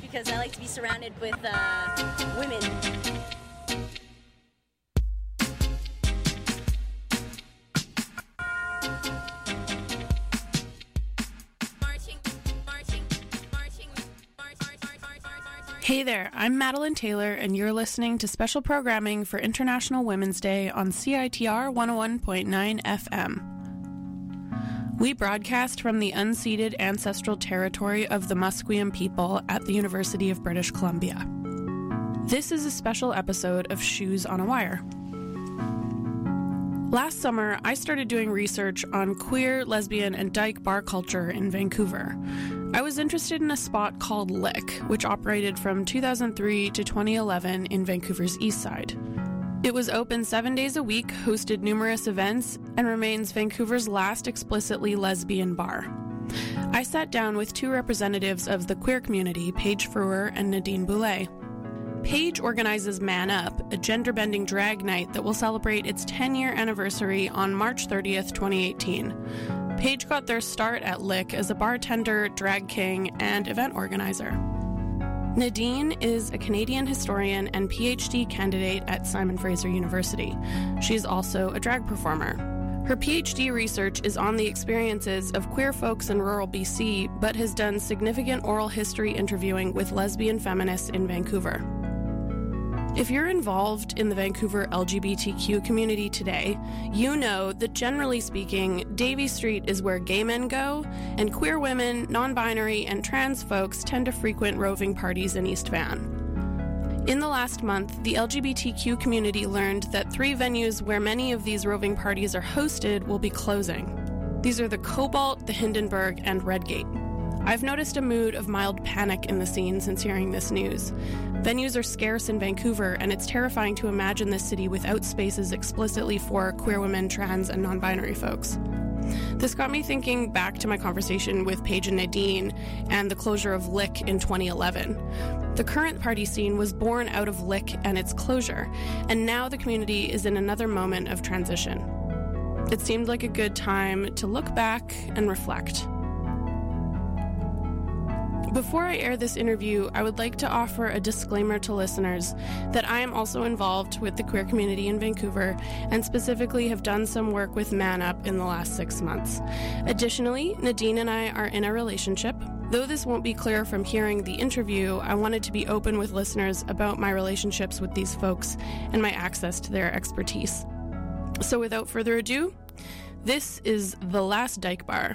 because I like to be surrounded with women. Hey there, I'm Madeline Taylor, and you're listening to special programming for International Women's Day on CITR 101.9 FM. We broadcast from the unceded ancestral territory of the Musqueam people at the University of British Columbia. This is a special episode of Shoes on a Wire. Last summer, I started doing research on queer, lesbian, and dyke bar culture in Vancouver. I was interested in a spot called Lick, which operated from 2003 to 2011 in Vancouver's East Side. It was open 7 days a week, hosted numerous events, and remains Vancouver's last explicitly lesbian bar. I sat down with two representatives of the queer community, Paige Frewer and Nadine Boulay. Paige organizes Man Up, a gender-bending drag night that will celebrate its 10-year anniversary on March 30th, 2018. Paige got their start at Lick as a bartender, drag king, and event organizer. Nadine is a Canadian historian and PhD candidate at Simon Fraser University. She's also a drag performer. Her PhD research is on the experiences of queer folks in rural BC, but has done significant oral history interviewing with lesbian feminists in Vancouver. If you're involved in the Vancouver LGBTQ community today, you know that generally speaking, Davie Street is where gay men go, and queer women, non-binary, and trans folks tend to frequent roving parties in East Van. In the last month, the LGBTQ community learned that 3 venues where many of these roving parties are hosted will be closing. These are the Cobalt, the Hindenburg, and Redgate. I've noticed a mood of mild panic in the scene since hearing this news. Venues are scarce in Vancouver, and it's terrifying to imagine this city without spaces explicitly for queer women, trans, and non-binary folks. This got me thinking back to my conversation with Paige and Nadine and the closure of Lick in 2011. The current party scene was born out of Lick and its closure, and now the community is in another moment of transition. It seemed like a good time to look back and reflect. Before I air this interview, I would like to offer a disclaimer to listeners that I am also involved with the queer community in Vancouver and specifically have done some work with Man Up in the last 6 months. Additionally, Nadine and I are in a relationship. Though this won't be clear from hearing the interview, I wanted to be open with listeners about my relationships with these folks and my access to their expertise. So without further ado, this is The Last Dyke Bar.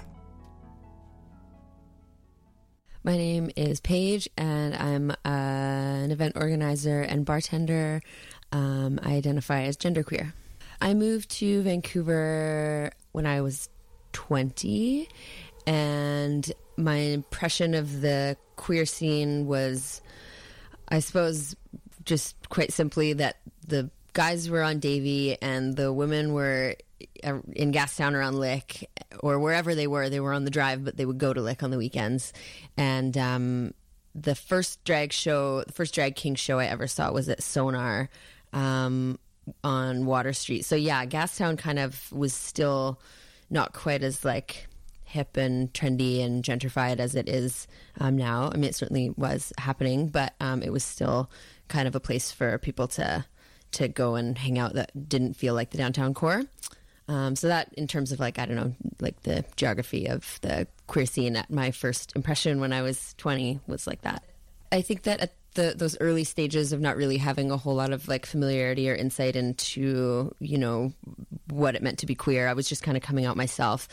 My name is Paige, and I'm an event organizer and bartender. I identify as genderqueer. I moved to Vancouver when I was 20, and my impression of the queer scene was, I suppose, just quite simply that the guys were on Davie and the women were in Gastown or on Lick or wherever they were on the drive, but they would go to Lick on the weekends. And the first drag king show I ever saw was at Sonar on Water Street. So yeah, Gastown kind of was still not quite as like hip and trendy and gentrified as it is now. I mean, it certainly was happening, but it was still kind of a place for people to go and hang out that didn't feel like the downtown core. So that, in terms of like, I don't know, like the geography of the queer scene, at my first impression when I was 20 was like that. I think that at those early stages of not really having a whole lot of like familiarity or insight into, you know, what it meant to be queer, I was just kind of coming out myself.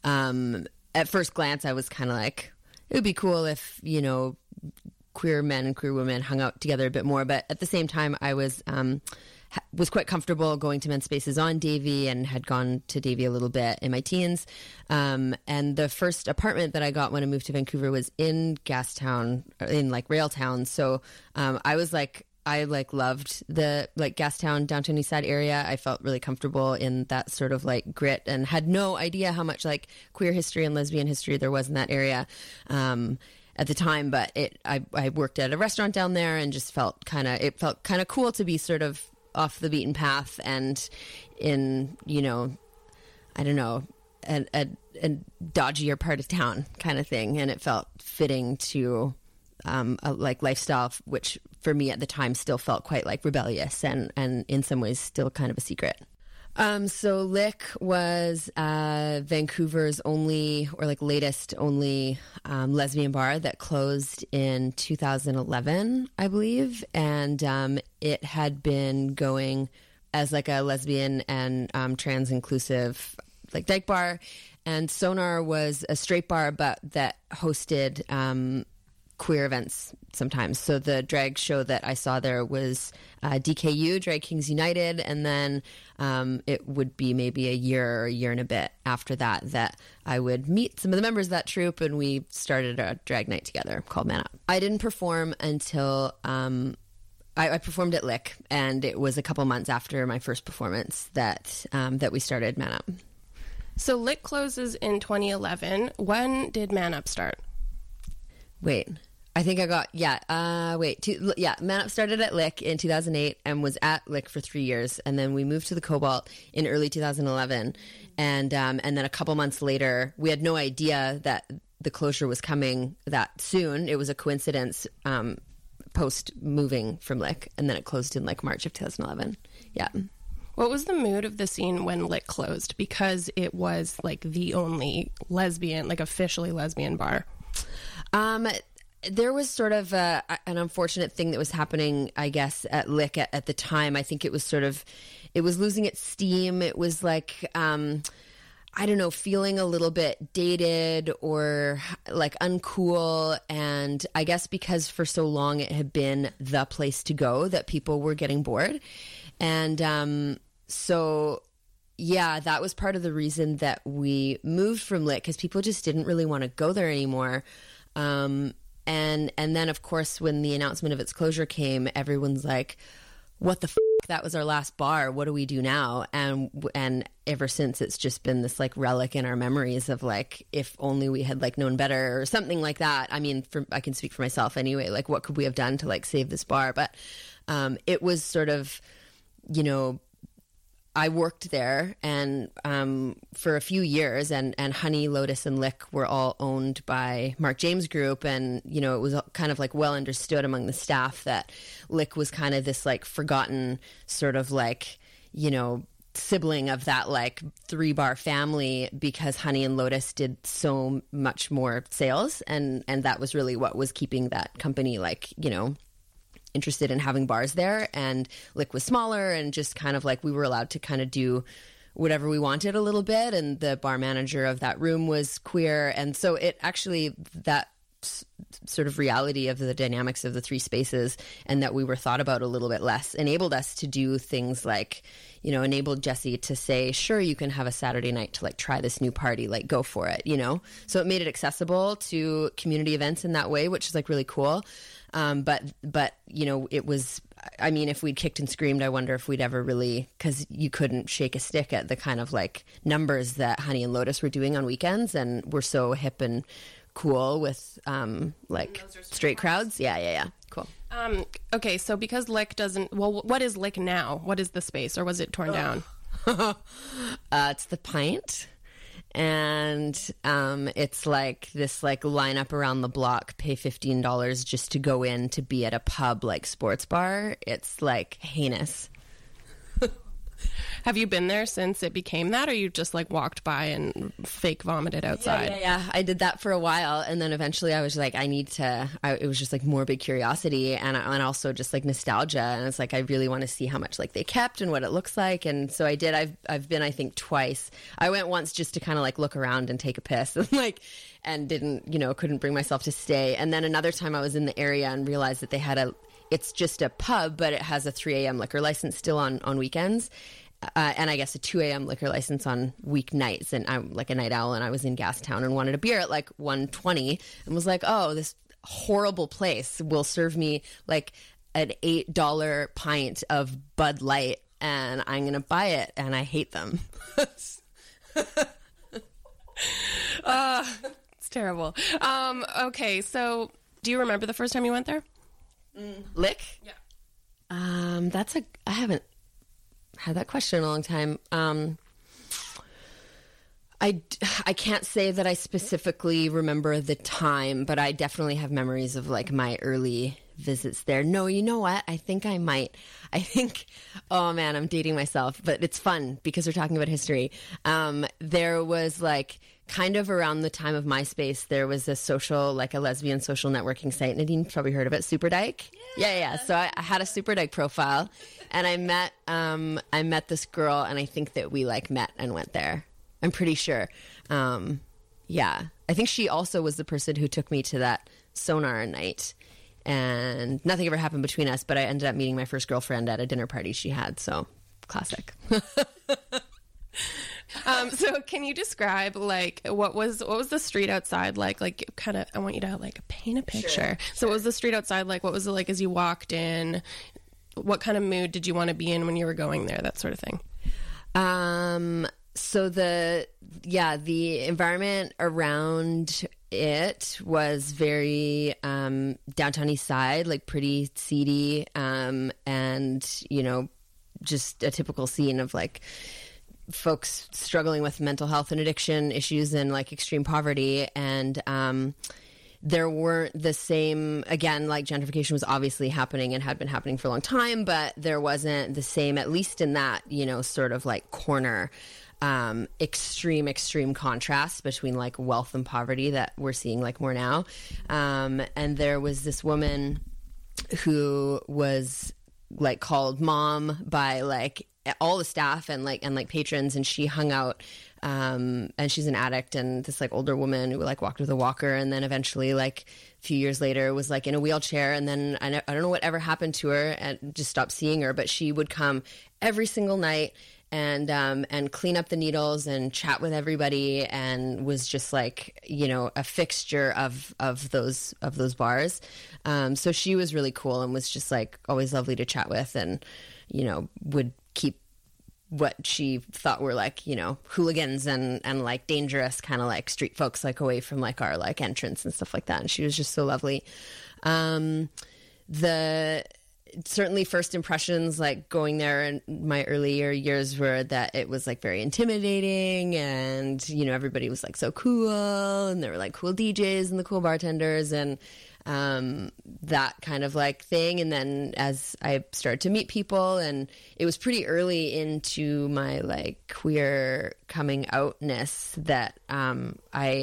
At first glance, I was kind of like, it would be cool if, you know, queer men and queer women hung out together a bit more. But at the same time, I was quite comfortable going to men's spaces on Davie and had gone to Davie a little bit in my teens. And the first apartment that I got when I moved to Vancouver was in Gastown, in like Railtown. So I loved the like Gastown, downtown East Side area. I felt really comfortable in that sort of like grit and had no idea how much like queer history and lesbian history there was in that area at the time. But I worked at a restaurant down there and just felt kind of cool to be sort of off the beaten path and in, you know, I don't know, a dodgier part of town kind of thing. And it felt fitting to a like lifestyle, which for me at the time still felt quite like rebellious and in some ways still kind of a secret. So Lick was Vancouver's only, or like latest only, lesbian bar that closed in 2011, I believe. And it had been going as like a lesbian and trans inclusive like dyke bar. And Sonar was a straight bar, but that hosted queer events sometimes. So the drag show that I saw there was DKU, Drag Kings United, and then it would be maybe a year or a year and a bit after that that I would meet some of the members of that troupe, and we started a drag night together called Man Up. I didn't perform until I performed at Lick, and it was a couple months after my first performance that we started Man Up. So Lick closes in 2011. When did Man Up start? Wait. I think I got, Man Up started at Lick in 2008 and was at Lick for 3 years. And then we moved to the Cobalt in early 2011. And then a couple months later, we had no idea that the closure was coming that soon. It was a coincidence post moving from Lick. And then it closed in like March of 2011. Yeah. What was the mood of the scene when Lick closed? Because it was like the only lesbian, like officially lesbian bar. There was sort of an unfortunate thing that was happening, I guess, at Lick at the time. I think it was it was losing its steam. It was like, I don't know, feeling a little bit dated or like uncool. And I guess because for so long it had been the place to go that people were getting bored. And so, yeah, that was part of the reason that we moved from Lick, because people just didn't really want to go there anymore. And then, of course, when the announcement of its closure came, everyone's like, what the f***? That was our last bar. What do we do now? And ever since, it's just been this like relic in our memories of like, if only we had like known better or something like that. I mean, I can speak for myself anyway. Like, what could we have done to like save this bar? But it was sort of, you know, I worked there and for a few years, and Honey, Lotus, and Lick were all owned by Mark James Group, and you know it was kind of like well understood among the staff that Lick was kind of this like forgotten sort of like, you know, sibling of that like 3-bar family, because Honey and Lotus did so much more sales, and that was really what was keeping that company like, you know, interested in having bars there. And Lick was smaller, and just kind of like we were allowed to kind of do whatever we wanted a little bit, and the bar manager of that room was queer, and so it actually, that sort of reality of the dynamics of the 3 spaces, and that we were thought about a little bit less, enabled us to do things like, you know, enabled Jesse to say, sure, you can have a Saturday night to like try this new party, like go for it, you know. So it made it accessible to community events in that way, which is like really cool. But you know, it was, I mean, if we'd kicked and screamed, I wonder if we'd ever really, because you couldn't shake a stick at the kind of like numbers that Honey and Lotus were doing on weekends, and we're so hip and cool with like straight crowds. Yeah. Cool. Okay, so because Lick doesn't, well, what is Lick now? What is the space, or was it torn down? It's the Pint. And it's like this like line up around the block, pay $15 just to go in to be at a pub like sports bar. It's like heinous. Have you been there since it became that, or you just like walked by and fake vomited outside? Yeah. I did that for a while, and then eventually I was like, it was just like morbid curiosity and also just like nostalgia, and it's like I really want to see how much like they kept and what it looks like, and so I did. I've been, I think, twice. I went once just to kind of like look around and take a piss and didn't, you know, couldn't bring myself to stay. And then another time I was in the area and realized that they had it's just a pub, but it has a 3 a.m. liquor license still on weekends. And I guess a 2 a.m. liquor license on weeknights. And I'm like a night owl, and I was in Gastown and wanted a beer at like 1:20 and was like, oh, this horrible place will serve me like an $8 pint of Bud Light, and I'm going to buy it, and I hate them. It's terrible. Okay, so do you remember the first time you went there? Lick? Yeah. I haven't had that question in a long time. I can't say that I specifically remember the time, but I definitely have memories of like my early visits there. No, you know what? I think I might. Oh man, I'm dating myself, but it's fun because we're talking about history. There was like kind of around the time of MySpace, there was a lesbian social networking site. Nadine's probably heard of it, Super Dyke. Yeah. So I had a Super Dyke profile, and I met this girl, and I think that we like met and went there. I'm pretty sure. Yeah. I think she also was the person who took me to that sonar night. And nothing ever happened between us, but I ended up meeting my first girlfriend at a dinner party she had. So, classic. So can you describe like what was the street outside like kind of, I want you to like paint a picture. Sure. So what was the street outside like? What was it like as you walked in? What kind of mood did you want to be in when you were going there? That sort of thing. So the environment around it was very downtown east side, like pretty seedy, and just a typical scene of like folks struggling with mental health and addiction issues and like extreme poverty. And there weren't the same, again, like gentrification was obviously happening and had been happening for a long time, but there wasn't the same, at least in that, sort of like corner, extreme contrast between like wealth and poverty that we're seeing like more now. And there was this woman who was like called mom by like all the staff and patrons, and she hung out, and she's an addict, and this like older woman who like walked with a walker, and then eventually like a few years later was like in a wheelchair, and then I don't know whatever happened to her and just stopped seeing her, but she would come every single night and clean up the needles and chat with everybody, and was just like, a fixture of those bars. So she was really cool and was just like always lovely to chat with, and, would keep what she thought were like, hooligans and like dangerous kind of like street folks like away from like our like entrance and stuff like that. And she was just so lovely. Certainly first impressions like going there in my earlier years were that it was like very intimidating, and everybody was like so cool, and there were like cool DJs and the cool bartenders and that kind of like thing. And then as I started to meet people, and it was pretty early into my like queer coming outness that I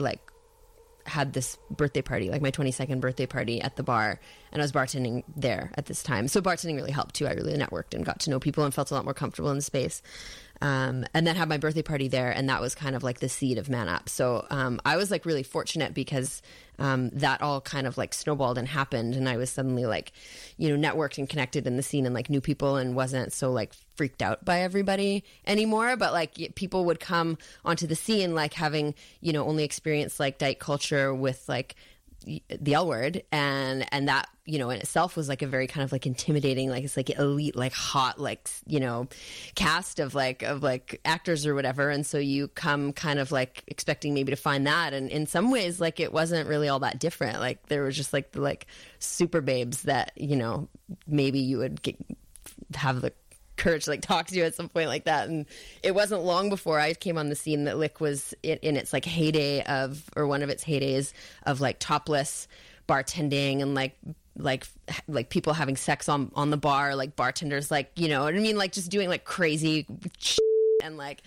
had this birthday party, like my 22nd birthday party at the bar, and I was bartending there at this time. So bartending really helped too. I really networked and got to know people and felt a lot more comfortable in the space. And then had my birthday party there, and that was kind of like the seed of Man Up. So I was like really fortunate because that all kind of like snowballed and happened, and I was suddenly like, networked and connected in the scene and like knew people and wasn't so like freaked out by everybody anymore. But like people would come onto the scene like having, only experienced like dyke culture with like the L word, and that in itself was like a very kind of like intimidating, like it's like elite, like hot, like cast of actors or whatever, and so you come kind of like expecting maybe to find that, and in some ways like it wasn't really all that different. Like there was just like the like super babes that maybe you would have the courage to like talk to you at some point like that. And it wasn't long before I came on the scene that Lick was in its like heyday of, or one of its heydays of like topless bartending and like people having sex on the bar, like bartenders, like, what I mean? Like just doing like crazy shit and like,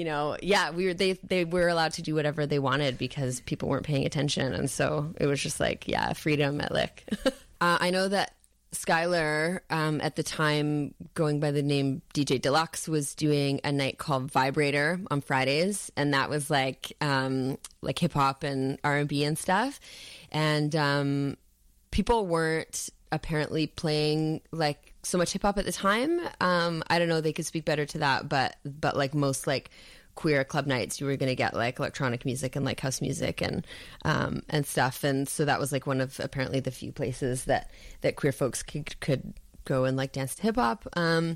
they were allowed to do whatever they wanted because people weren't paying attention. And so it was just like, freedom at Lick. I know that Skylar, at the time going by the name DJ Deluxe, was doing a night called Vibrator on Fridays, and that was like hip hop and R&B and stuff. And people weren't apparently playing like so much hip hop at the time. I don't know, they could speak better to that, but like most like queer club nights, you were going to get like electronic music and like house music and stuff. And so that was like one of apparently the few places that queer folks could go and like dance to hip hop.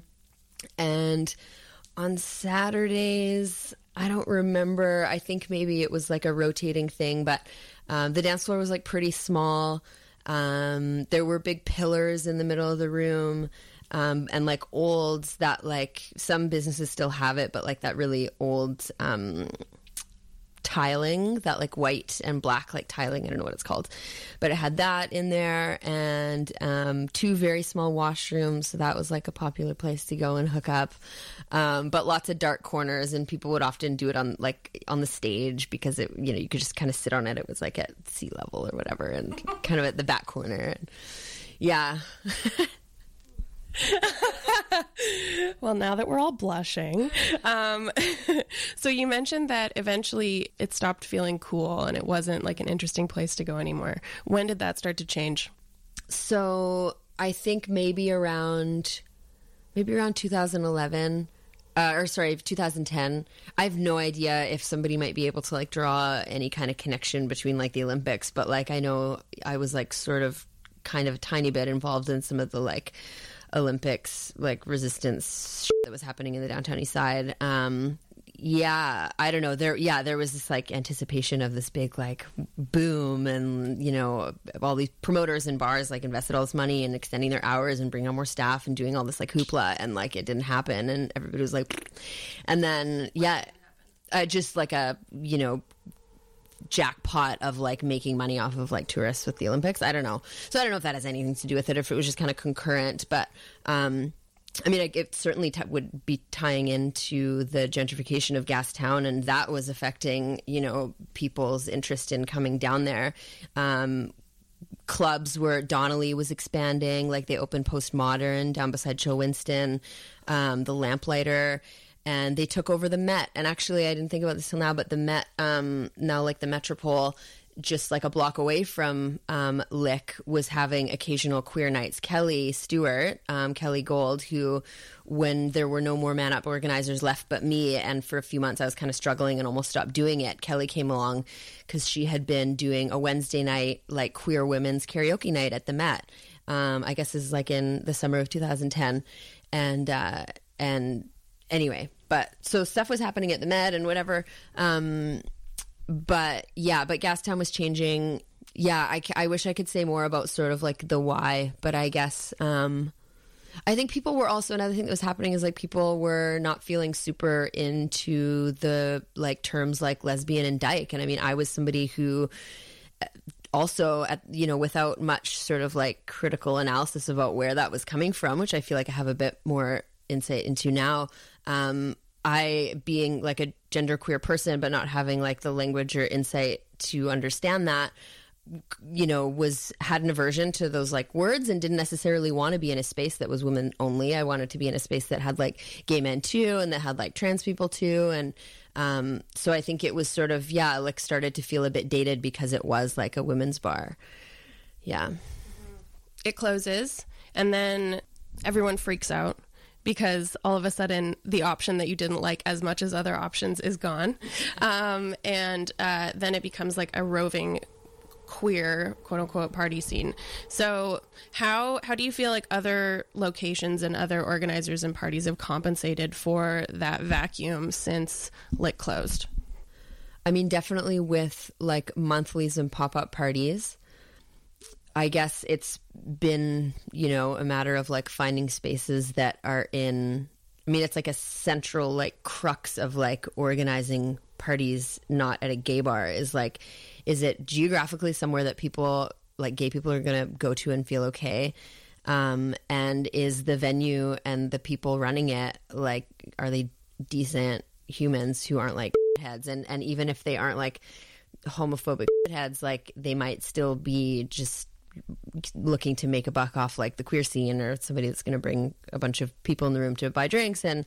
And on Saturdays, I don't remember, I think maybe it was like a rotating thing, but the dance floor was like pretty small. There were big pillars in the middle of the room. And like old, that like some businesses still have it, but like that really old tiling, that like white and black like tiling. I don't know what it's called, but it had that in there, and 2 very small washrooms. So that was like a popular place to go and hook up. But lots of dark corners, and people would often do it on the stage because it, you know, you could just kind of sit on it. It was like at sea level or whatever, and kind of at the back corner. Yeah. Well, now that we're all blushing, so you mentioned that eventually it stopped feeling cool and it wasn't like an interesting place to go anymore. When did that start to change? So I think maybe around 2011, 2010. I have no idea if somebody might be able to like draw any kind of connection between like the Olympics, but like I know I was like sort of kind of a tiny bit involved in some of the like Olympics, like resistance shit that was happening in the downtown east side. Yeah, I don't know. There was this like anticipation of this big like boom, and you know, all these promoters and bars like invested all this money in extending their hours and bringing on more staff and doing all this like hoopla, and like it didn't happen, and everybody was like, and then just like a, you know, jackpot of like making money off of like tourists with the Olympics. I don't know. So I don't know if that has anything to do with it, if it was just kind of concurrent, but I mean, it certainly would be tying into the gentrification of Gastown, and that was affecting, you know, people's interest in coming down there. Clubs where Donnelly was expanding, like they opened Postmodern down beside Chill Winston, the Lamplighter, and they took over the Met. And actually, I didn't think about this till now, but the Met, now like the Metropole, just like a block away from Lick, was having occasional queer nights. Kelly Stewart, Kelly Gold, who, when there were no more Man Up organizers left but me, and for a few months I was kind of struggling and almost stopped doing it, Kelly came along because she had been doing a Wednesday night like queer women's karaoke night at the Met. I guess this is like in the summer of 2010, and anyway, but so stuff was happening at the Met and whatever. But Gastown was changing. Yeah, I wish I could say more about sort of like the why, but I guess I think people were also, another thing that was happening is like people were not feeling super into the like terms like lesbian and dyke. And I mean, I was somebody who also, you know, without much sort of like critical analysis about where that was coming from, which I feel like I have a bit more insight into now. I, being like a genderqueer person, but not having like the language or insight to understand that, you know, had an aversion to those like words and didn't necessarily want to be in a space that was women only. I wanted to be in a space that had like gay men too, and that had like trans people too. And so I think it was sort of, like started to feel a bit dated because it was like a women's bar. Yeah. It closes, and then everyone freaks out, because all of a sudden the option that you didn't like as much as other options is gone. And then it becomes like a roving queer, quote unquote, party scene. So how do you feel like other locations and other organizers and parties have compensated for that vacuum since Lick closed? I mean, definitely with like monthlies and pop-up parties. I guess it's been, you know, a matter of like finding spaces that are in, I mean, it's like a central like crux of like organizing parties not at a gay bar is like, is it geographically somewhere that people, like gay people, are going to go to and feel okay? And is the venue and the people running it, like, are they decent humans who aren't like heads? And even if they aren't like homophobic heads, like they might still be just looking to make a buck off like the queer scene, or somebody that's going to bring a bunch of people in the room to buy drinks. And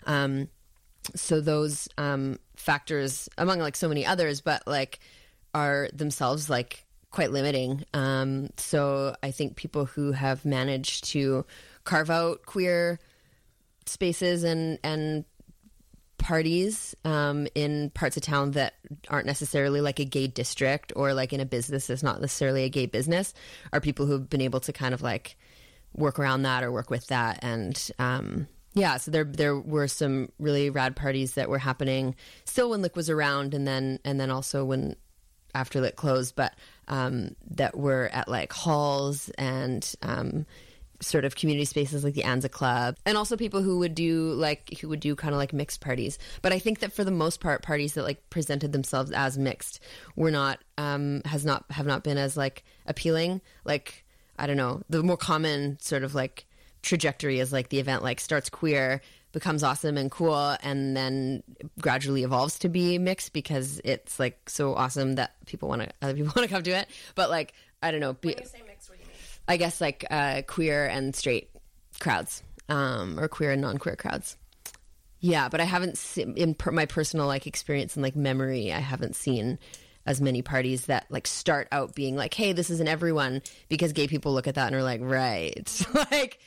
so those factors, among like so many others, but like are themselves like quite limiting. So I think people who have managed to carve out queer spaces and parties in parts of town that aren't necessarily like a gay district, or like in a business that's not necessarily a gay business, are people who've been able to kind of like work around that or work with that. And so there were some really rad parties that were happening still when Lick was around, and then also when after Lick closed, but that were at like halls and sort of community spaces like the Anza Club, and also people who would do kind of like mixed parties. But I think that for the most part, parties that like presented themselves as mixed were not have not been as like appealing. Like, I don't know, the more common sort of like trajectory is like the event like starts queer, becomes awesome and cool, and then gradually evolves to be mixed because it's like so awesome that other people want to come to it. But like, I don't know. When you say mixed, what do you mean? I guess like queer and straight crowds, or queer and non-queer crowds. Yeah, but I haven't seen, in my personal like experience and like memory, I haven't seen as many parties that like start out being like, hey, this isn't everyone, because gay people look at that and are like, right, like,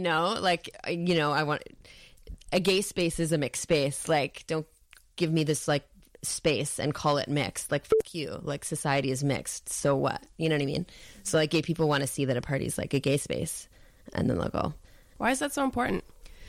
I want a gay space is a mixed space. Like, don't give me this like space and call it mixed. Like, fuck you. Like, society is mixed. So what? You know what I mean? So like, gay people want to see that a party's like a gay space, and then they'll go. Why is that so important?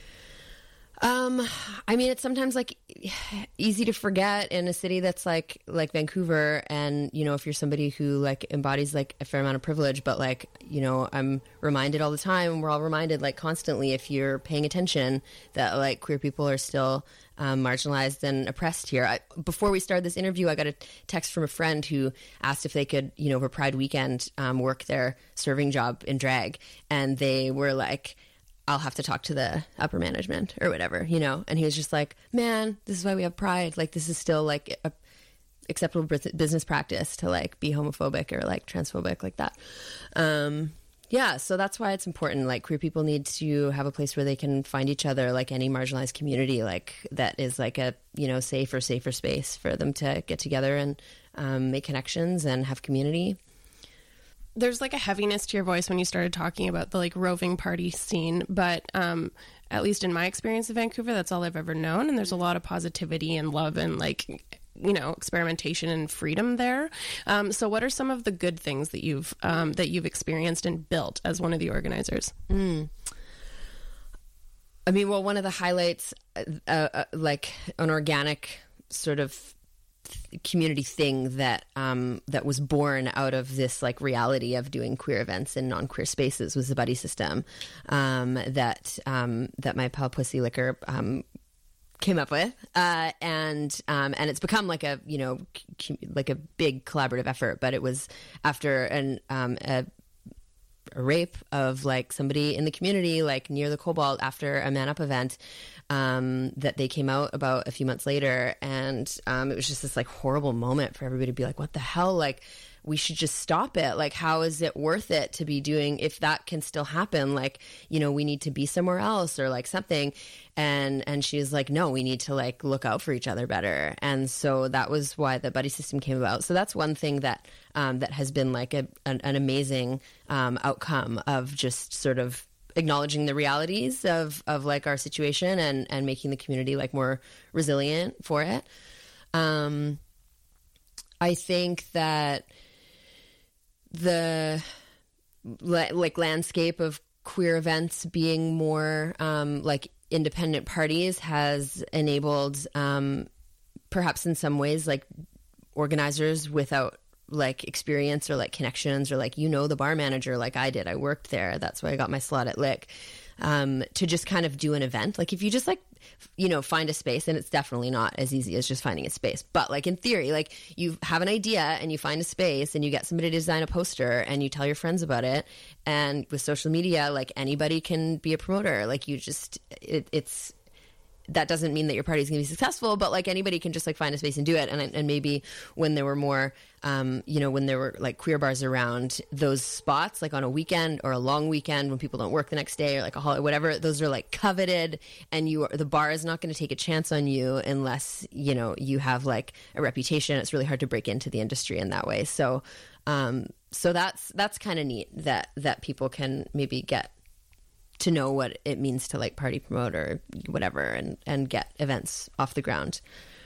I mean, it's sometimes like easy to forget in a city that's like Vancouver, and you know, if you're somebody who like embodies like a fair amount of privilege, but like, you know, I'm reminded all the time, we're all reminded like constantly, if you're paying attention, that like queer people are still marginalized and oppressed here. Before we started this interview, I got a text from a friend who asked if they could, you know, over Pride weekend, work their serving job in drag, and they were like, I'll have to talk to the upper management or whatever, you know? And he was just like, man, this is why we have Pride. Like, this is still like a acceptable business practice to like be homophobic or like transphobic like that. Yeah, so that's why it's important. Like, queer people need to have a place where they can find each other, like any marginalized community, like that is like a, you know, safer space for them to get together and make connections and have community. There's like a heaviness to your voice when you started talking about the like roving party scene, but at least in my experience of Vancouver, that's all I've ever known, and there's a lot of positivity and love and like, you know, experimentation and freedom there. So what are some of the good things that you've experienced and built as one of the organizers? I mean, well, one of the highlights, like an organic sort of community thing that that was born out of this like reality of doing queer events in non-queer spaces was the buddy system that my pal Pussy Liquor came up with, and it's become like a, you know, like a big collaborative effort. But it was after a rape of like somebody in the community, like near the Cobalt, after a Man Up event, that they came out about a few months later, and it was just this like horrible moment for everybody to be like, what the hell, like, we should just stop it. Like, how is it worth it to be doing, if that can still happen? Like, you know, we need to be somewhere else or like something. And she was like, no, we need to like look out for each other better. And so that was why the buddy system came about. So that's one thing that that has been like an amazing outcome of just sort of acknowledging the realities of like our situation and making the community like more resilient for it. I think that the like landscape of queer events being more like independent parties has enabled perhaps in some ways like organizers without like experience or like connections or like, you know, the bar manager like I did, I worked there, that's why I got my slot at Lick, to just kind of do an event. Like, if you just like, you know, find a space, and it's definitely not as easy as just finding a space, but like in theory, like you have an idea and you find a space and you get somebody to design a poster and you tell your friends about it, and with social media, like anybody can be a promoter. Like, you just it's that doesn't mean that your party's gonna be successful, but like anybody can just like find a space and do it. And maybe when there were more, you know, when there were like queer bars around, those spots like on a weekend or a long weekend when people don't work the next day or like a holiday, whatever, those are like coveted, and the bar is not going to take a chance on you unless, you know, you have like a reputation. It's really hard to break into the industry in that way. So, so that's kind of neat that people can maybe get to know what it means to like party promote or whatever, and get events off the ground.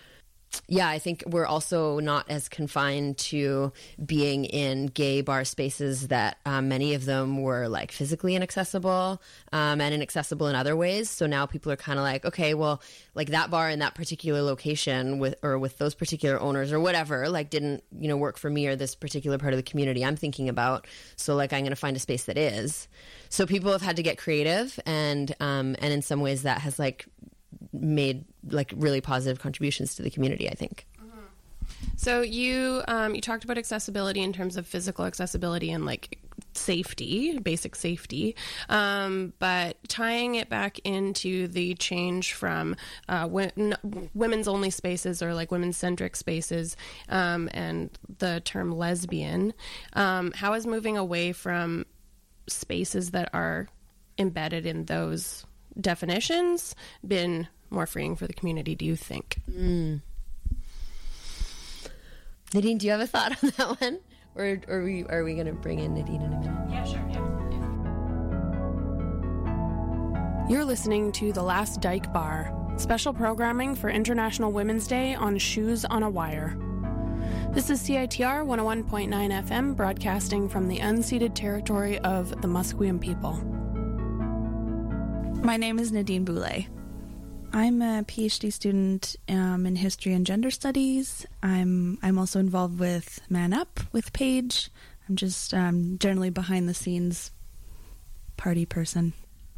yeah, I think we're also not as confined to being in gay bar spaces that many of them were like physically inaccessible and inaccessible in other ways. So now people are kind of like, okay, well, like that bar in that particular location with those particular owners or whatever, like didn't, work for me or this particular part of the community I'm thinking about. So like I'm going to find a space that is. So people have had to get creative and in some ways that has like made like really positive contributions to the community, I think. So you talked about accessibility in terms of physical accessibility and like safety, basic safety, but tying it back into the change from women's only spaces or like women's centric spaces and the term lesbian, how is moving away from spaces that are embedded in those definitions been more freeing for the community, do you think? Nadine, do you have a thought on that one? Or are we going to bring in Nadine in a minute? Yeah, sure. Yeah. You're listening to The Last Dyke Bar, special programming for International Women's Day on Shoes on a Wire. This is CITR 101.9 FM, broadcasting from the unceded territory of the Musqueam people. My name is Nadine Boulay. I'm a PhD student in history and gender studies. I'm also involved with Man Up with Paige. I'm just generally behind the scenes party person.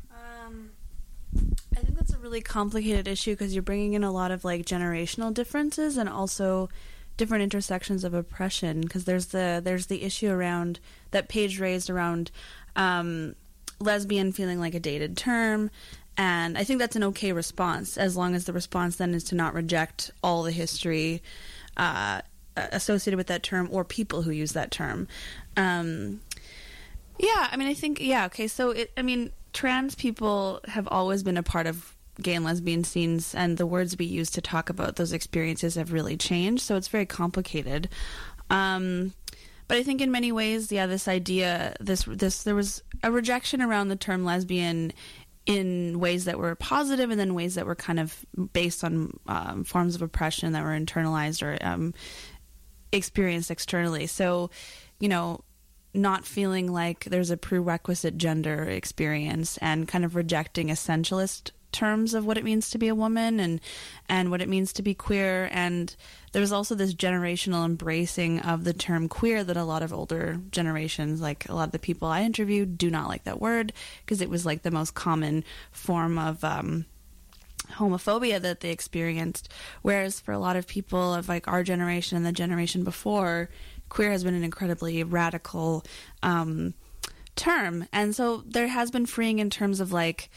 I think that's a really complicated issue because you're bringing in a lot of like generational differences and also different intersections of oppression. Because there's the issue around that Paige raised around lesbian feeling like a dated term. And I think that's an okay response, as long as the response then is to not reject all the history associated with that term or people who use that term. Trans people have always been a part of gay and lesbian scenes, and the words we use to talk about those experiences have really changed, so it's very complicated. But I think in many ways, this idea, there was a rejection around the term lesbian in ways that were positive and then ways that were kind of based on forms of oppression that were internalized or experienced externally. So, not feeling like there's a prerequisite gender experience and kind of rejecting essentialist terms of what it means to be a woman and what it means to be queer. And there's also this generational embracing of the term queer that a lot of older generations, like a lot of the people I interviewed, do not like that word because it was like the most common form of homophobia that they experienced. Whereas for a lot of people of like our generation and the generation before, queer has been an incredibly radical term. And so there has been freeing in terms of like,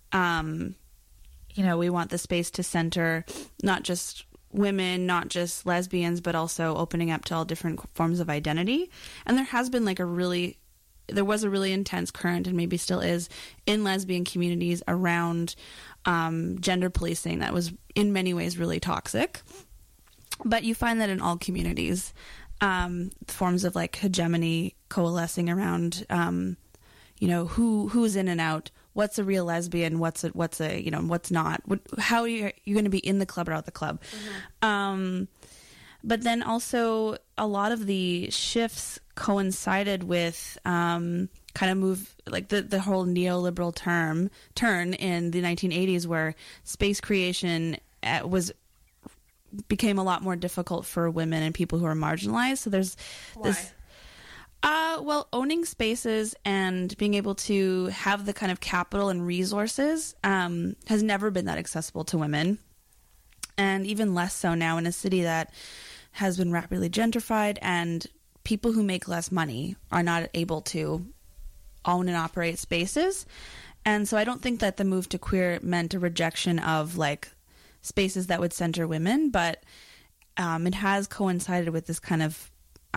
we want the space to center not just women, not just lesbians, but also opening up to all different forms of identity. And there has been there was a really intense current, and maybe still is, in lesbian communities around gender policing that was in many ways really toxic. But you find that in all communities, forms of like hegemony coalescing around, who's in and out. What's a real lesbian? What's not? How are you going to be in the club or out the club? Mm-hmm. But then also a lot of the shifts coincided with kind of move like the whole neoliberal turn in the 1980s, where space creation became a lot more difficult for women and people who are marginalized. So there's this. Owning spaces and being able to have the kind of capital and resources has never been that accessible to women. And even less so now in a city that has been rapidly gentrified, and people who make less money are not able to own and operate spaces. And so I don't think that the move to queer meant a rejection of like spaces that would center women, but it has coincided with this kind of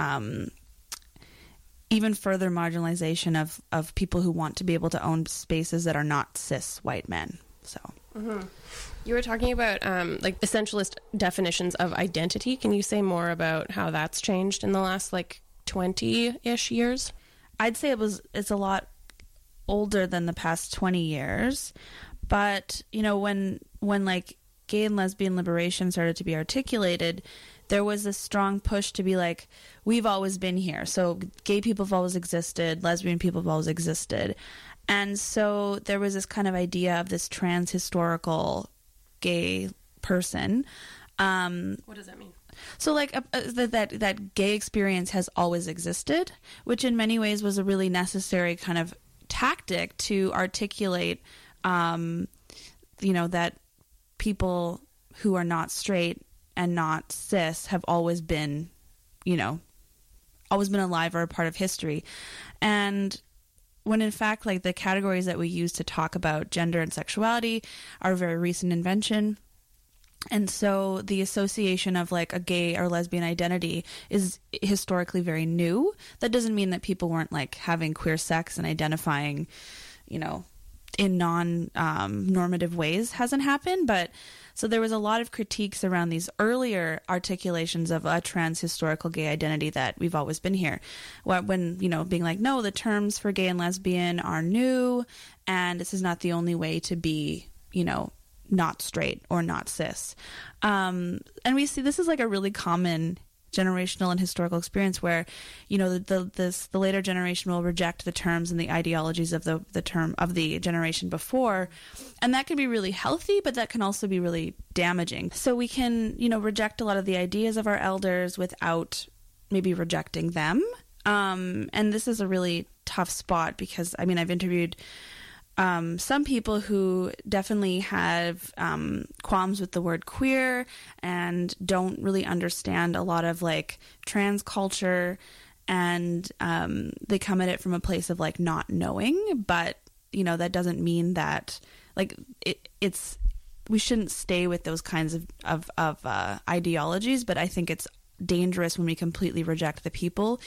even further marginalization of people who want to be able to own spaces that are not cis white men. So you were talking about like essentialist definitions of identity. Can you say more about how that's changed in the last like 20-ish years? I'd say it's a lot older than the past 20 years, but when like gay and lesbian liberation started to be articulated, there was a strong push to be like, we've always been here. So gay people have always existed, lesbian people have always existed. And so there was this kind of idea of this trans-historical gay person. What does that mean? So like that gay experience has always existed, which in many ways was a really necessary kind of tactic to articulate, that people who are not straight and not cis have always been, always been alive or a part of history. And when in fact, like, the categories that we use to talk about gender and sexuality are a very recent invention. And so the association of like a gay or lesbian identity is historically very new. That doesn't mean that people weren't like having queer sex and identifying, in non-normative ways hasn't happened. But so there was a lot of critiques around these earlier articulations of a trans historical gay identity that we've always been here. When, being like, no, the terms for gay and lesbian are new, and this is not the only way to be, not straight or not cis. And we see this is like a really common generational and historical experience where, the later generation will reject the terms and the ideologies of the term of the generation before. And that can be really healthy, but that can also be really damaging. So we can, reject a lot of the ideas of our elders without maybe rejecting them. And this is a really tough spot because, I've interviewed some people who definitely have qualms with the word queer and don't really understand a lot of like trans culture, and they come at it from a place of like not knowing, but that doesn't mean that like it's we shouldn't stay with those kinds of ideologies. But I think it's dangerous when we completely reject the people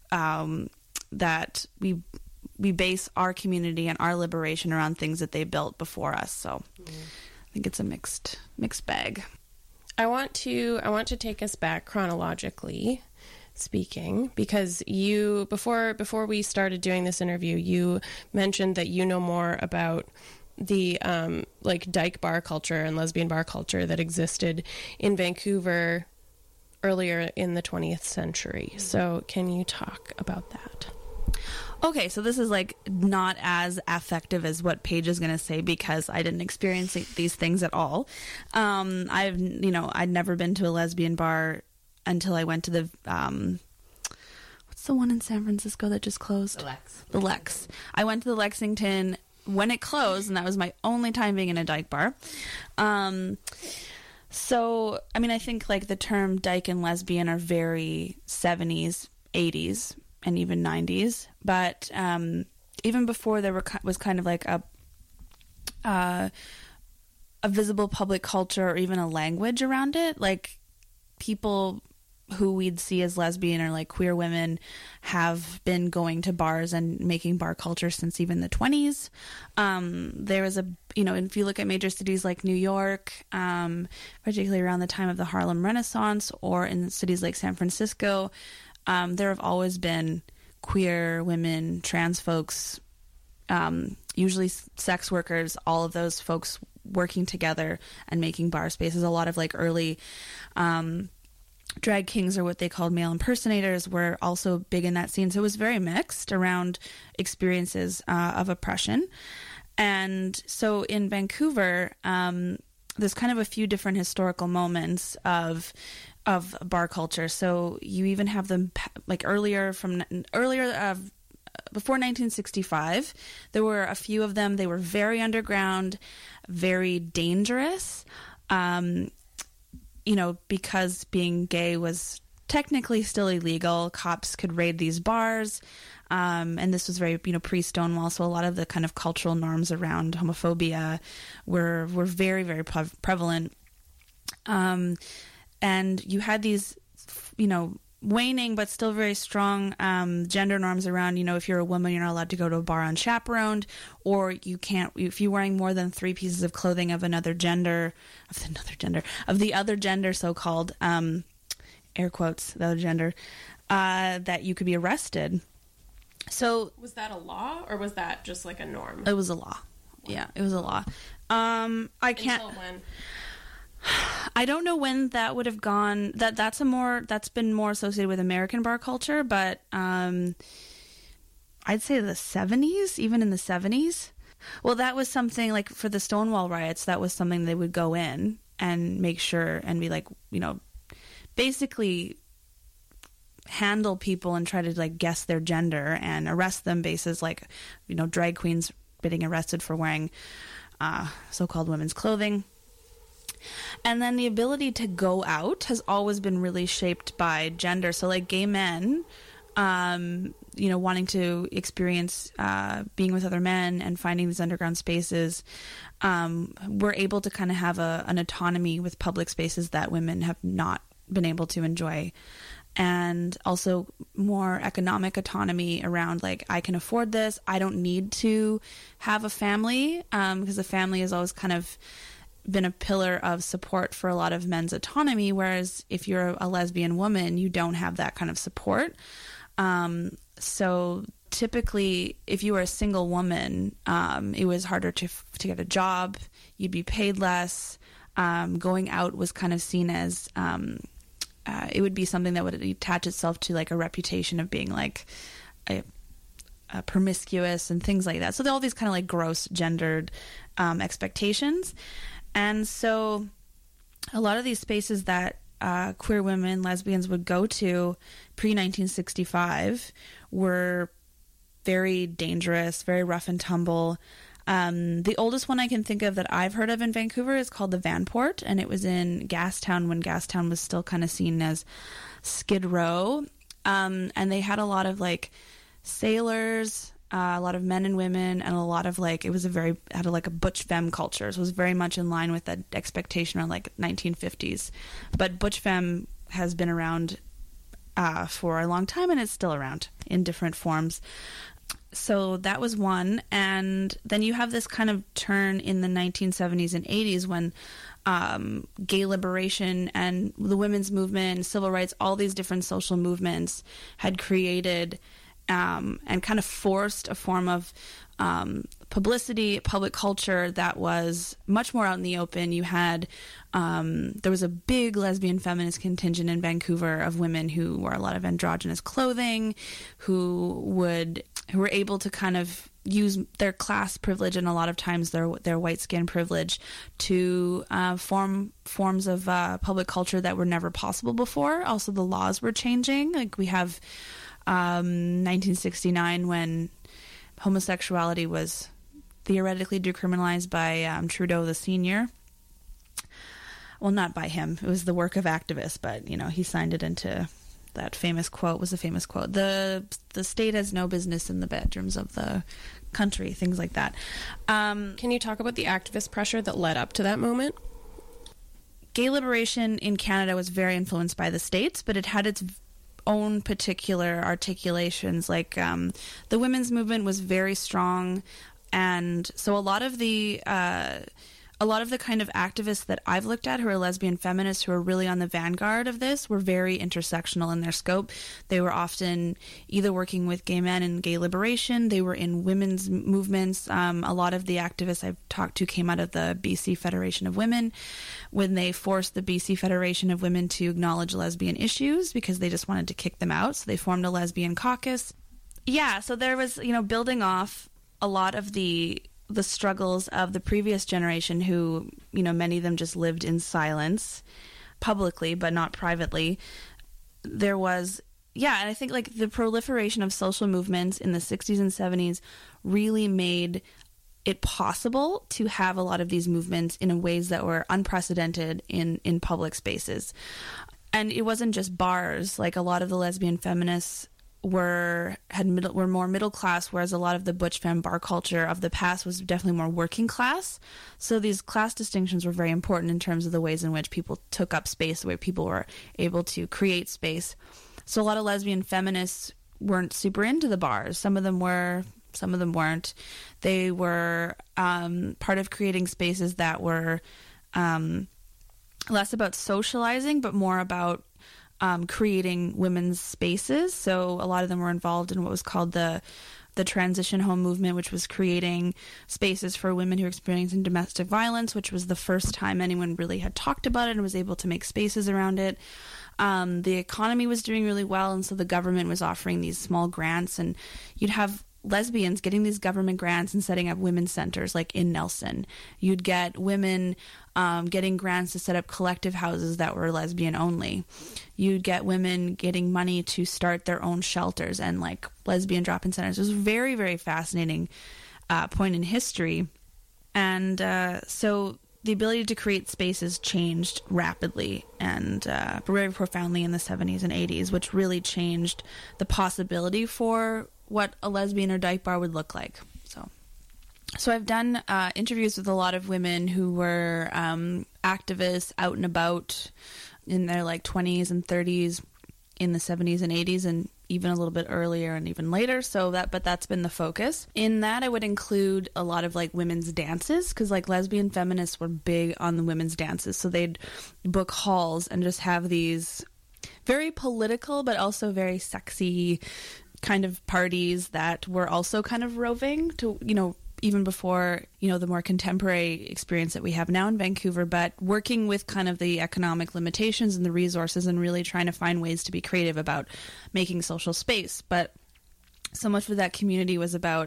that we base our community and our liberation around things that they built before us. So I think it's a mixed bag. I want to take us back chronologically speaking, because you before we started doing this interview, you mentioned that you know more about the like dyke bar culture and lesbian bar culture that existed in Vancouver earlier in the 20th century. So can you talk about that? Okay, so this is like not as affective as what Paige is going to say because I didn't experience these things at all. I'd never been to a lesbian bar until I went to the what's the one in San Francisco that just closed? The Lex. I went to the Lexington when it closed, and that was my only time being in a dyke bar. So I think like the term dyke and lesbian are very 70s, 80s. And even 90s, but even before there was kind of like a visible public culture or even a language around it. Like people who we'd see as lesbian or like queer women have been going to bars and making bar culture since even the 20s. There was if you look at major cities like New York, particularly around the time of the Harlem Renaissance, or in cities like San Francisco, there have always been queer women, trans folks, usually sex workers, all of those folks working together and making bar spaces. A lot of like early drag kings, or what they called male impersonators, were also big in that scene. So it was very mixed around experiences of oppression. And so in Vancouver, there's kind of a few different historical moments of bar culture. So you even have them like before 1965, there were a few of them. They were very underground, very dangerous, because being gay was technically still illegal. Cops could raid these bars. And this was very, pre-Stonewall. So a lot of the kind of cultural norms around homophobia were very, very prevalent. And you had these, waning but still very strong gender norms around, if you're a woman, you're not allowed to go to a bar unchaperoned, or you can't, if you're wearing more than 3 pieces of clothing of the other gender, so-called, air quotes, the other gender, that you could be arrested. So was that a law, or was that just like a norm? It was a law. Wow. Yeah, it was a law. I can't. Until when? I don't know when that would have gone. That's been more associated with American bar culture, but I'd say the 70s, even in the 70s. Well, that was something like for the Stonewall riots, that was something they would go in and make sure and be like, basically handle people and try to like guess their gender and arrest them basis like, drag queens getting arrested for wearing so-called women's clothing. And then the ability to go out has always been really shaped by gender. So like gay men, wanting to experience being with other men and finding these underground spaces, we're able to kind of have an autonomy with public spaces that women have not been able to enjoy. And also more economic autonomy around like, I can afford this. I don't need to have a family, because the family has always kind of been a pillar of support for a lot of men's autonomy. Whereas if you're a lesbian woman, you don't have that kind of support. So typically if you were a single woman, it was harder to get a job. You'd be paid less. Going out was kind of seen as, it would be something that would attach itself to like a reputation of being like a promiscuous and things like that. So all these kind of like gross gendered expectations. And so a lot of these spaces that queer women, lesbians would go to pre-1965 were very dangerous, very rough and tumble. The oldest one I can think of that I've heard of in Vancouver is called the Vanport, and it was in Gastown when Gastown was still kind of seen as Skid Row. And they had a lot of like sailors, a lot of men and women, and a lot of like, had a butch femme culture. So it was very much in line with that expectation around like 1950s. But butch femme has been around for a long time, and it's still around in different forms. So that was one. And then you have this kind of turn in the 1970s and 80s when gay liberation and the women's movement, civil rights, all these different social movements had created and kind of forced a form of publicity, public culture that was much more out in the open. You had, there was a big lesbian feminist contingent in Vancouver of women who wore a lot of androgynous clothing, who were able to kind of use their class privilege and a lot of times their white skin privilege to form forms of public culture that were never possible before. Also, the laws were changing. Like we have 1969 when homosexuality was theoretically decriminalized by Trudeau the Senior. Well, not by him. It was the work of activists, but he signed it into that famous quote. Was a famous quote. The state has no business in the bedrooms of the country. Things like that. Can you talk about the activist pressure that led up to that moment? Gay liberation in Canada was very influenced by the states, but it had its own particular articulations. Like the women's movement was very strong, and so a lot of the kind of activists that I've looked at who are lesbian feminists who are really on the vanguard of this were very intersectional in their scope. They were often either working with gay men in gay liberation, they were in women's movements. A lot of the activists I've talked to came out of the BC Federation of Women when they forced the BC Federation of Women to acknowledge lesbian issues because they just wanted to kick them out. So they formed a lesbian caucus. Yeah, so there was, building off a lot of the struggles of the previous generation who, many of them just lived in silence publicly, but not privately. There was, and I think like the proliferation of social movements in the 60s and 70s really made it possible to have a lot of these movements in ways that were unprecedented in public spaces. And it wasn't just bars. Like a lot of the lesbian feminists were more middle class, whereas a lot of the butch femme bar culture of the past was definitely more working class. So these class distinctions were very important in terms of the ways in which people took up space, the way people were able to create space. So a lot of lesbian feminists weren't super into the bars. Some of them were, some of them weren't. They were part of creating spaces that were less about socializing, but more about creating women's spaces. So a lot of them were involved in what was called the the transition home movement, which was creating spaces for women who are experiencing domestic violence, which was the first time anyone really had talked about it and was able to make spaces around it. The economy was doing really well, and so the government was offering these small grants, and you'd have lesbians getting these government grants and setting up women's centers like in Nelson. You'd get women getting grants to set up collective houses that were lesbian only. You'd get women getting money to start their own shelters and like lesbian drop-in centers. It was a very, very fascinating point in history. And so the ability to create spaces changed rapidly and very profoundly in the 70s and 80s, which really changed the possibility for what a lesbian or dyke bar would look like. So I've done interviews with a lot of women who were activists out and about in their like 20s and 30s in the 70s and 80s, and even a little bit earlier and even later. But that's been the focus. In that, I would include a lot of like women's dances, because like lesbian feminists were big on the women's dances. So they'd book halls and just have these very political but also very sexy kind of parties that were also kind of roving to, even before, the more contemporary experience that we have now in Vancouver, but working with kind of the economic limitations and the resources and really trying to find ways to be creative about making social space. But so much of that community was about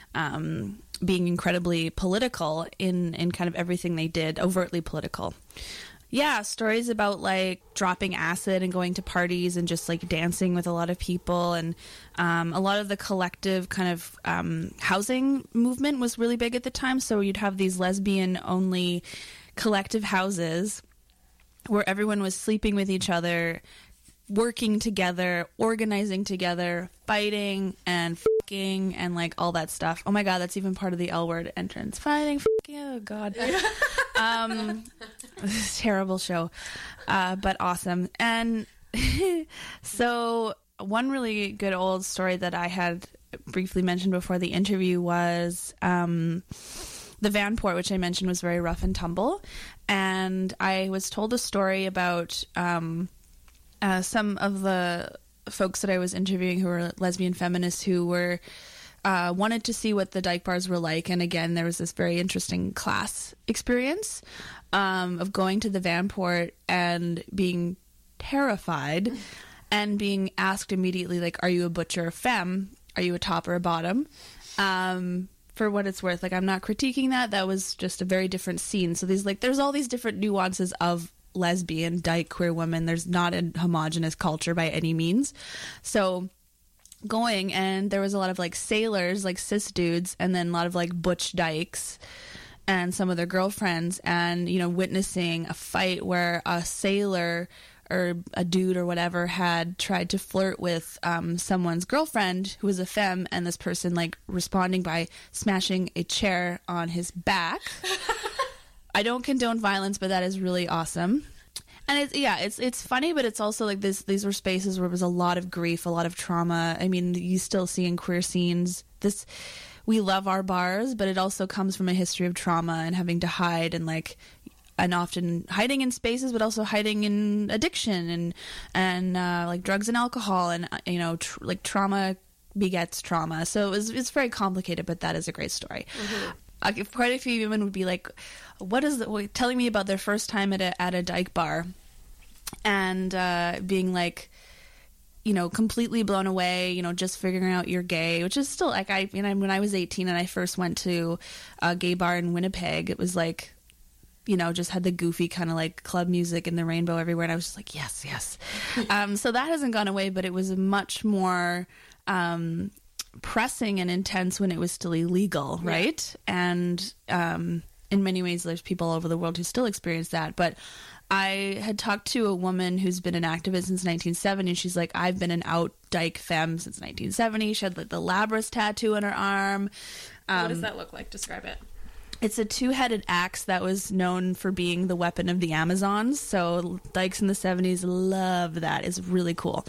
being incredibly political in kind of everything they did, overtly political. Yeah, stories about like dropping acid and going to parties and just like dancing with a lot of people, and a lot of the collective kind of housing movement was really big at the time. So you'd have these lesbian only collective houses where everyone was sleeping with each other, working together, organizing together, fighting and fucking and like all that stuff. Oh my God, that's even part of the L word entrance. Fighting, fucking, oh God. Terrible show, but awesome. And so one really good old story that I had briefly mentioned before the interview was the Vanport, which I mentioned was very rough and tumble. And I was told a story about some of the folks that I was interviewing who were lesbian feminists who were wanted to see what the dyke bars were like. And again, there was this very interesting class experience of going to the Vanport and being terrified and being asked immediately, like, are you a butch or a femme? Are you a top or a bottom? For what it's worth, like, I'm not critiquing that. That was just a very different scene. So there's all these different nuances of lesbian, dyke, queer women. There's not a homogenous culture by any means. So going, and there was a lot of like sailors, like cis dudes, and then a lot of like butch dykes and some of their girlfriends, and witnessing a fight where a sailor or a dude or whatever had tried to flirt with someone's girlfriend who was a femme, and this person like responding by smashing a chair on his back. I don't condone violence, but that is really awesome. And it's funny, but it's also like these were spaces where there was a lot of grief, a lot of trauma. I mean, you still see in queer scenes this. We love our bars, but it also comes from a history of trauma and having to hide and often hiding in spaces, but also hiding in addiction and like drugs and alcohol, and like trauma begets trauma. So it's very complicated, but that is a great story. Mm-hmm. Quite a few women would be like, telling me about their first time at a dyke bar, and being like, completely blown away, just figuring out you're gay, which is still like, when I was 18 and I first went to a gay bar in Winnipeg, it was like, just had the goofy kind of like club music and the rainbow everywhere. And I was just like, yes, yes. So that hasn't gone away, but it was much more pressing and intense when it was still illegal, right? And in many ways, there's people all over the world who still experience that. But I had talked to a woman who's been an activist since 1970, and she's like, I've been an out dyke femme since 1970. She had like the Labras tattoo on her arm. What does that look like? Describe it. It's a two-headed axe that was known for being the weapon of the Amazons. So dykes in the 70s love that. It's really cool.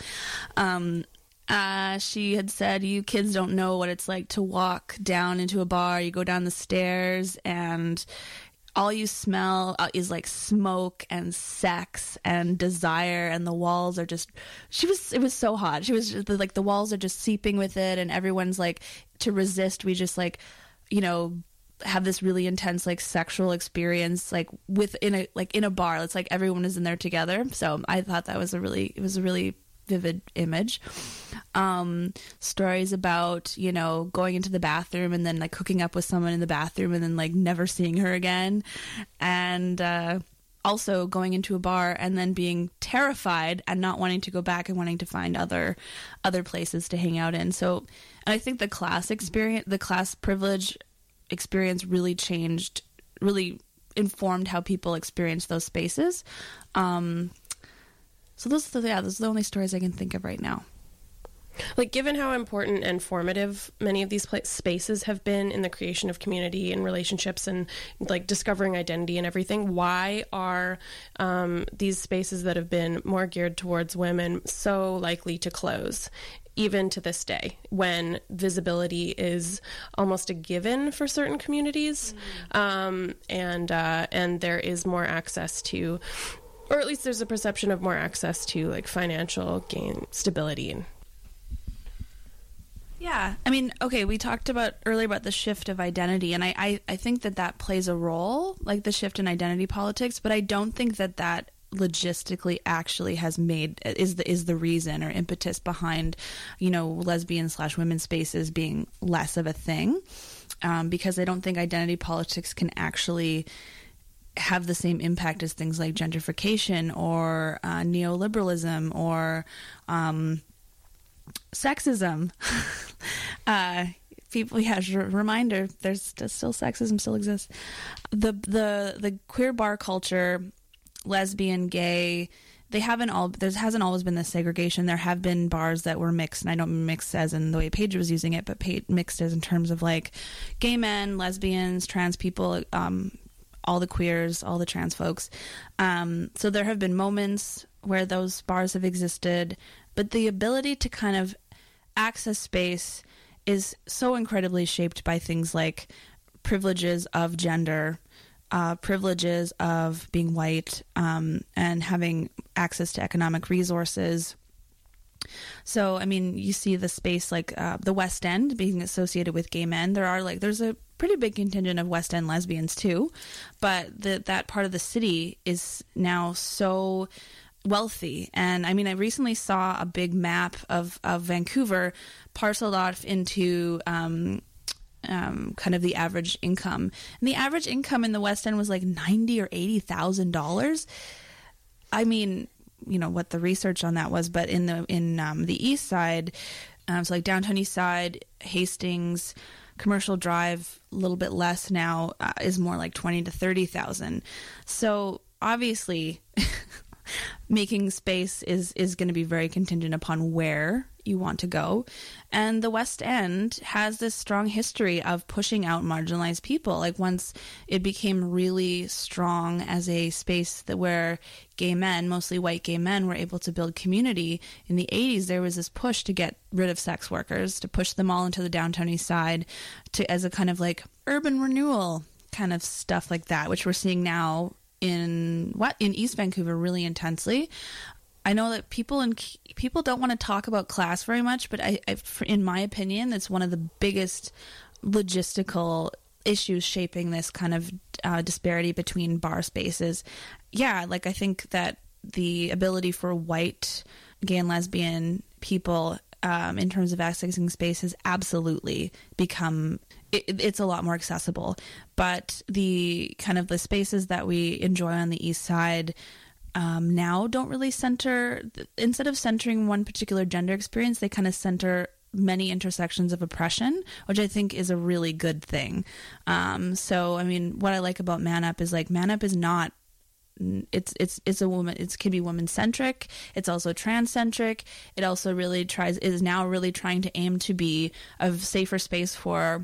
She had said, you kids don't know what it's like to walk down into a bar. You go down the stairs and all you smell is like smoke and sex and desire, and the walls are just, it was so hot. She was just, like, the walls are just seeping with it, and everyone's like, to resist, we just like, you know, have this really intense like sexual experience like in a bar. It's like everyone is in there together. So I thought that was a really vivid image. Stories about, you know, going into the bathroom and then like hooking up with someone in the bathroom and then like never seeing her again, and also going into a bar and then being terrified and not wanting to go back and wanting to find other places to hang out in. So, and I think the class privilege experience really informed how people experience those spaces. So those are the only stories I can think of right now. Like, given how important and formative many of these spaces have been in the creation of community and relationships and like discovering identity and everything, why are these spaces that have been more geared towards women so likely to close, even to this day, when visibility is almost a given for certain communities, and there is more access to, or at least there's a perception of more access to like financial gain, stability? Yeah. I mean, okay, we talked earlier about the shift of identity, and I think that plays a role, like the shift in identity politics, but I don't think that logistically actually is the reason or impetus behind, you know, lesbian/women's spaces being less of a thing, because I don't think identity politics can actually have the same impact as things like gentrification or neoliberalism or sexism. Reminder, there's still sexism still exists. The queer bar culture, lesbian, gay, there hasn't always been this segregation. There have been bars that were mixed, and I don't mix as in the way Paige was using it, but mixed as in terms of like gay men, lesbians, trans people, all the queers, all the trans folks. So there have been moments where those bars have existed, but the ability to kind of access space is so incredibly shaped by things like privileges of gender, privileges of being white, and having access to economic resources. So, I mean, you see the space like the West End being associated with gay men. There's a pretty big contingent of West End lesbians too, but that part of the city is now so wealthy. And I mean, I recently saw a big map of Vancouver parceled off into kind of the average income, and the average income in the West End was like $90,000 or $80,000. I mean, you know what the research on that was, but in the East Side, so like downtown East Side, Hastings, Commercial Drive, a little bit less now, is more like $20,000 to $30,000. So obviously, making space is going to be very contingent upon where you want to go. And the West End has this strong history of pushing out marginalized people. Like, once it became really strong as a space where gay men, mostly white gay men, were able to build community in the 80s, there was this push to get rid of sex workers, to push them all into the downtown East Side, as a kind of like urban renewal kind of stuff like that, which we're seeing now in East Vancouver really intensely. I know that people don't want to talk about class very much, but in my opinion, it's one of the biggest logistical issues shaping this kind of disparity between bar spaces. Yeah, like I think that the ability for white gay and lesbian people in terms of accessing space has absolutely become it's a lot more accessible, but the kind of the spaces that we enjoy on the East Side now don't really center, instead of centering one particular gender experience, they kind of center many intersections of oppression, which I think is a really good thing. So, I mean, what I like about Man Up is like Man Up is not, it's a woman, it can be woman centric. It's also trans centric. It also is now really trying to aim to be a safer space for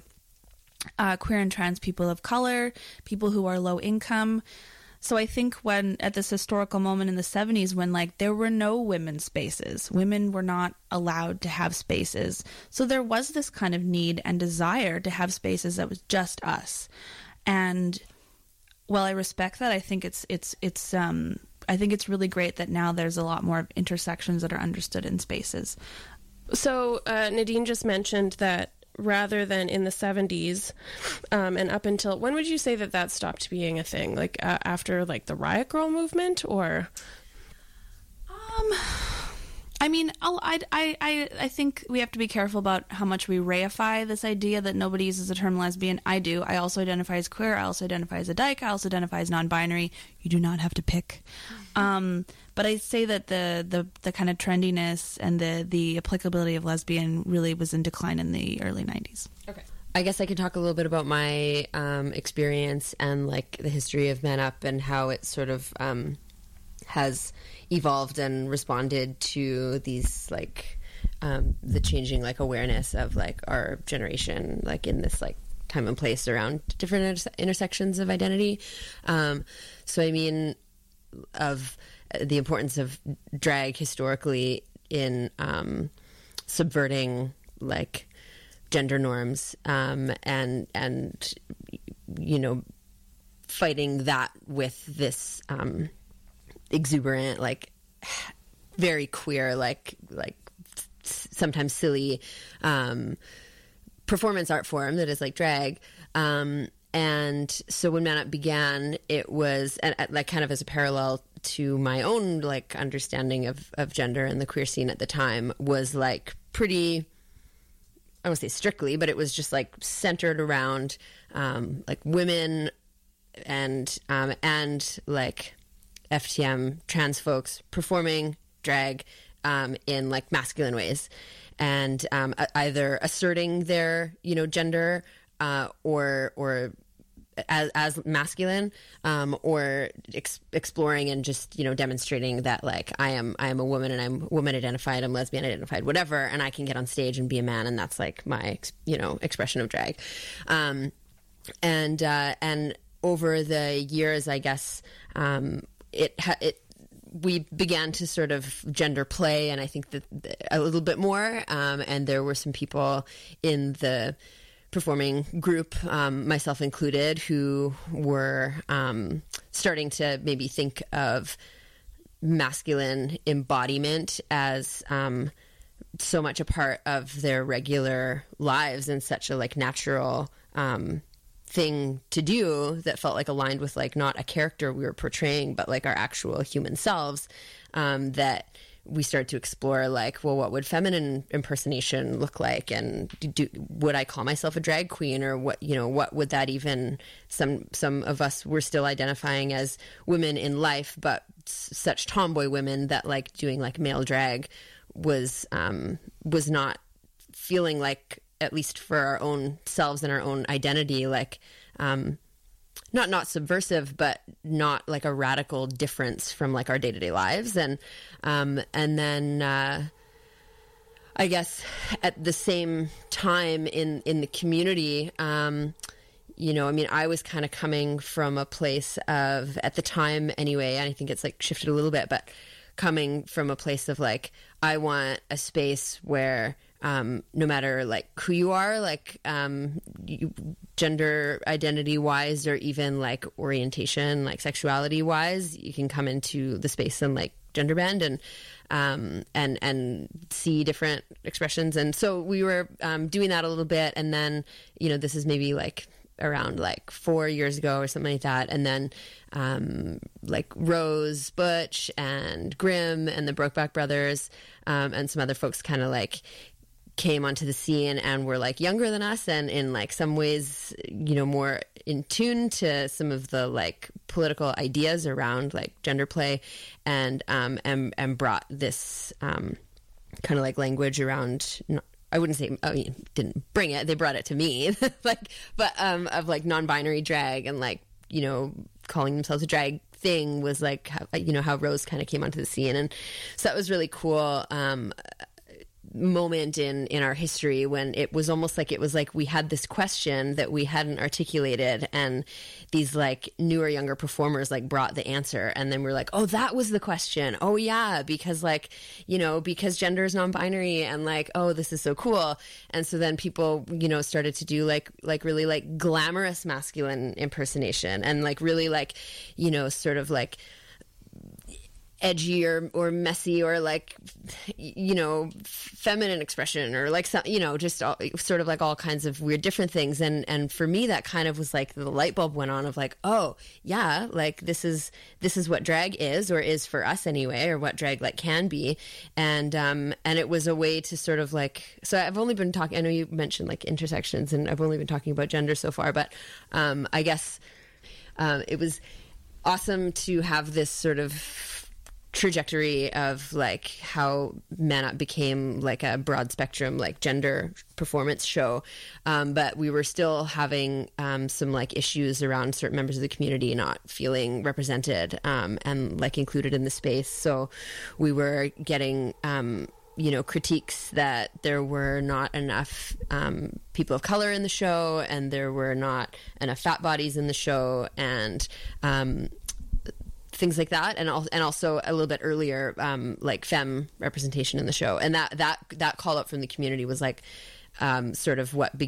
queer and trans people of color, people who are low income. So I think when at this historical moment in the 70s, when like there were no women's spaces, women were not allowed to have spaces. So there was this kind of need and desire to have spaces that was just us. And while I respect that, I think I think it's really great that now there's a lot more intersections that are understood in spaces. So Nadine just mentioned that rather than in the 70s and up until, when would you say that stopped being a thing? Like after like the Riot Grrrl movement, or? I mean, I think we have to be careful about how much we reify this idea that nobody uses the term lesbian. I do. I also identify as queer. I also identify as a dyke. I also identify as non-binary. You do not have to pick. But I say that the kind of trendiness and the applicability of lesbian really was in decline in the early 90s. Okay. I guess I can talk a little bit about my experience and like the history of Man Up and how it sort of has evolved and responded to these like the changing like awareness of like our generation, like in this like time and place around different intersections of identity. So I mean, of the importance of drag historically in subverting like gender norms and you know, fighting that with this exuberant, like very queer, like sometimes silly performance art form that is like drag. And so when Man Up began, it was like kind of as a parallel to my own like understanding of gender and the queer scene at the time was like pretty, I won't say strictly, but it was just like centered around like women and like FTM trans folks performing drag in like masculine ways, and either asserting their, you know, gender or as masculine, or exploring and just, you know, demonstrating that like I am a woman and I'm woman identified, I'm lesbian identified, whatever, and I can get on stage and be a man, and that's like my, you know, expression of drag. And over the years, I guess, we began to sort of gender play, and I think that a little bit more, and there were some people in the performing group, myself included, who were starting to maybe think of masculine embodiment as so much a part of their regular lives and such a like natural thing to do that felt like aligned with like not a character we were portraying but like our actual human selves, that we started to explore like, well, what would feminine impersonation look like, and would I call myself a drag queen, or what, you know, what would that even, some of us were still identifying as women in life, but such tomboy women that like doing like male drag was not feeling like, at least for our own selves and our own identity, like not subversive, but not like a radical difference from like our day-to-day lives. And then I guess at the same time in the community, you know, I mean, I was kind of coming from a place of, at the time anyway, and I think it's like shifted a little bit, but coming from a place of like, I want a space where no matter like who you are, like gender identity wise, or even like orientation, like sexuality wise, you can come into the space and like gender bend and see different expressions. And so we were doing that a little bit, and then, you know, this is maybe like around like 4 years ago or something like that, and then like Rose, Butch, and Grimm, and the Brokeback Brothers, and some other folks kind of like came onto the scene and were like younger than us, and in like some ways, you know, more in tune to some of the like political ideas around like gender play, and brought this kind of like language around, I wouldn't say, I mean, didn't bring it, they brought it to me, like, but of like non-binary drag, and like, you know, calling themselves a drag thing was like, how, you know, how Rose kind of came onto the scene. And so that was really cool. moment in our history when it was almost like we had this question that we hadn't articulated, and these like newer, younger performers like brought the answer, and then we're like, oh, that was the question. Oh yeah, because like, you know, because gender is non-binary, and like, oh, this is so cool. And so then people, you know, started to do like really like glamorous masculine impersonation, and like really like, you know, sort of like edgy or messy or like, you know, feminine expression, or like some, you know, just sort of like all kinds of weird different things. And for me, that kind of was like the light bulb went on of like, oh yeah, like this is what drag is, or is for us anyway, or what drag like can be. And it was a way to sort of like, so I've only been talking, I know you mentioned like intersections, and I've only been talking about gender so far, but I guess it was awesome to have this sort of trajectory of like how Man Up became like a broad spectrum like gender performance show, but we were still having some like issues around certain members of the community not feeling represented and like included in the space. So we were getting you know, critiques that there were not enough people of color in the show, and there were not enough fat bodies in the show, and things like that, and also a little bit earlier, like femme representation in the show, and that call up from the community was like sort of what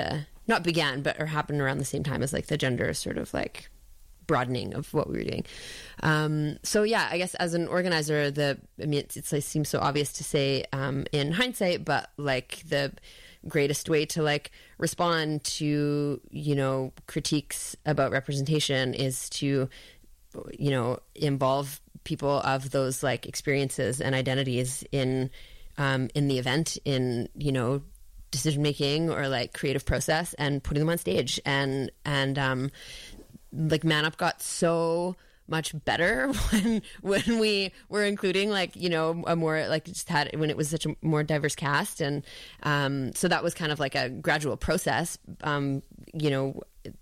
happened around the same time as like the gender sort of like broadening of what we were doing. So yeah, I guess as an organizer, it seems so obvious to say in hindsight, but like the greatest way to like respond to, you know, critiques about representation is to, you know, involve people of those like experiences and identities in the event, in, you know, decision making or like creative process, and putting them on stage. And like Man Up got so much better when we were including like, you know, a more like just had when it was such a more diverse cast. And so that was kind of like a gradual process. You know,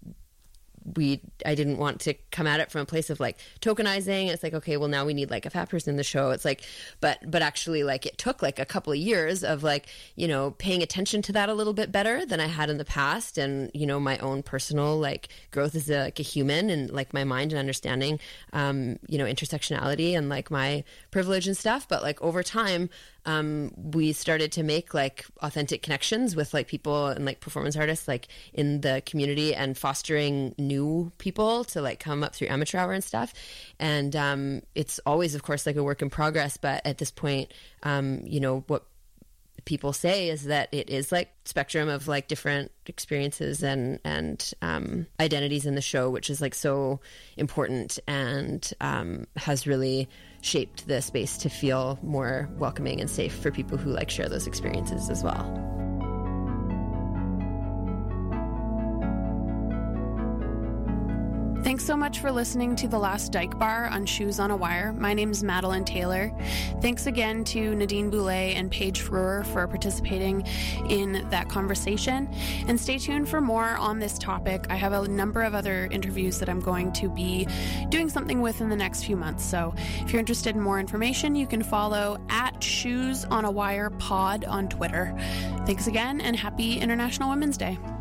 I didn't want to come at it from a place of like tokenizing. It's like, okay, well now we need like a fat person in the show. It's like, but actually like it took like a couple of years of like, you know, paying attention to that a little bit better than I had in the past. And, you know, my own personal like growth as a human, and like my mind and understanding, you know, intersectionality and like my privilege and stuff. But like over time, we started to make like authentic connections with like people and like performance artists like in the community, and fostering new people to like come up through amateur hour and stuff. And it's always, of course, like a work in progress. But at this point, you know, what people say is that it is like spectrum of like different experiences and identities in the show, which is like so important, and has really shaped the space to feel more welcoming and safe for people who like share those experiences as well. Thanks so much for listening to The Last Dyke Bar on Shoes on a Wire. My name's Madeline Taylor. Thanks again to Nadine Boulay and Paige Frewer for participating in that conversation. And stay tuned for more on this topic. I have a number of other interviews that I'm going to be doing something with in the next few months. So if you're interested in more information, you can follow at Shoes on a Wire Pod on Twitter. Thanks again, and happy International Women's Day.